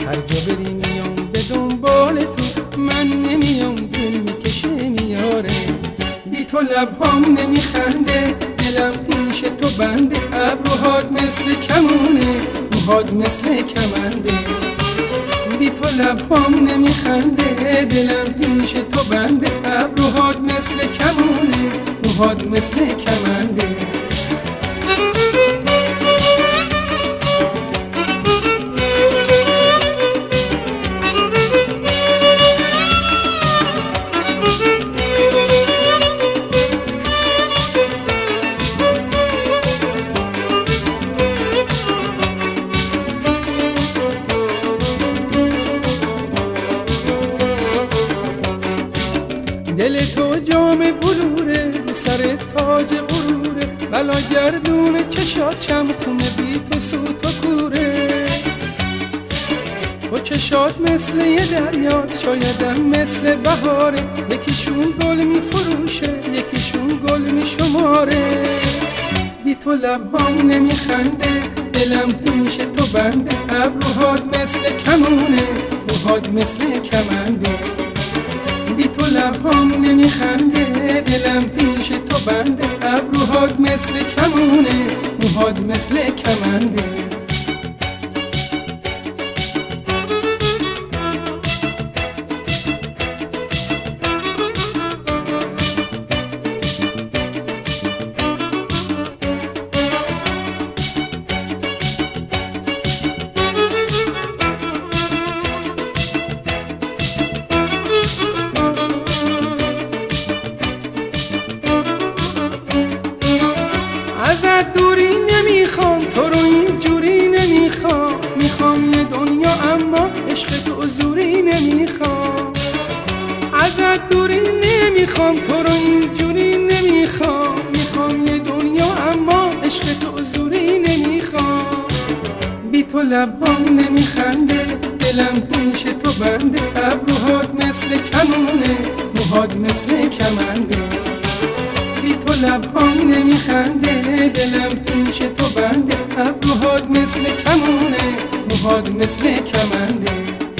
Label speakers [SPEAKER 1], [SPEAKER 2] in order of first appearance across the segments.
[SPEAKER 1] هر جا بری میام به دنبال تو، من نمیام دل میکشه میاره. بی تو لبهام نمیخنده، دلم پیش تو بنده. ابروهات مثل کمونه، موهات مثل کمنده. بی تو لبهام نمیخنده، دلم پیش تو بنده. ابروهات مثل کمونه، موهات مثل کمنده. دل تو جام بلوره، رو سر تاج غروره. بلا گردون چشات چم خونه، بی تو سوت و کوره. تو چشات مثل یه دریات، شایدم مثل بهاره. یکیشون گل میفروشه، یکیشون گل میشماره. بی تو لبهام نمیخنده، دلم پیش تو بنده. ابروهات مثل کمونه، موهات مثل کمنده. بی تو لبهام نمیخنده، دلم پیش تو بنده. ابروهات مثل کمونه، موهات مثل کمنده. ازت دوری نمیخوام، تو رو اینجوری نمیخوام. میخوام یه دنیا اما عشق تو زوری نمیخوام. ازت دوری نمیخوام، تو رو اینجوری نمیخوام. میخوام یه دنیا اما عشق تو زوری نمیخوام. بی تو لبهام نمیخنده، دلم پیش تو بنده. ابروهات مثل کمونه، موهات مثل کمنده. بی تو لبهام نمیخنده، دلم پیش تو بنده. ابروهات مثل کمونه، موهات مثل کمنده.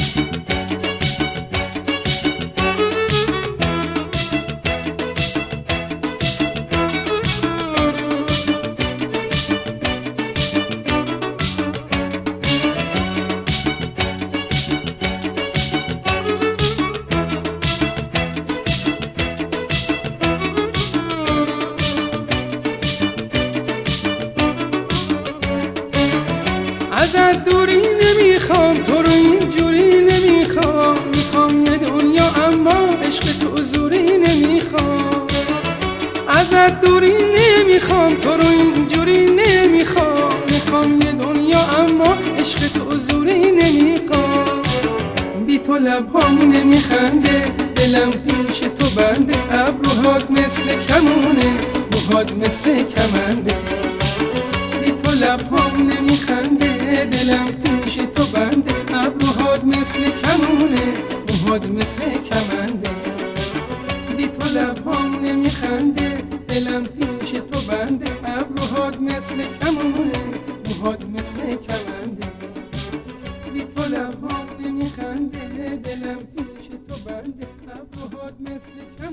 [SPEAKER 1] ازت دوری نمیخوام، تو رو اینجوری نمیخوام. میخوام یه دنیا اما عشق تو زوری نمیخوام. ازت دوری نمیخوام، تو رو اینجوری نمیخوام. میخوام یه دنیا اما عشق تو زوری نمیخوام. بی تو لبهام نمیخنده، دلم پیش تو بنده. ابروهات مثل کمونه، موهات مثل کمنده. بی تو لبهام نمیخنده، دلم پیش تو بنده. ابروهات مثل کمونه، موهات مثل کمنده. بی تو لبهام نمیخنده، دلم پیش تو بنده. ابروهات مثل کمونه، موهات مثل کمنده. بی تو لبهام نمیخنده، دلم پیش تو بنده. ابروهات مثل کمونه.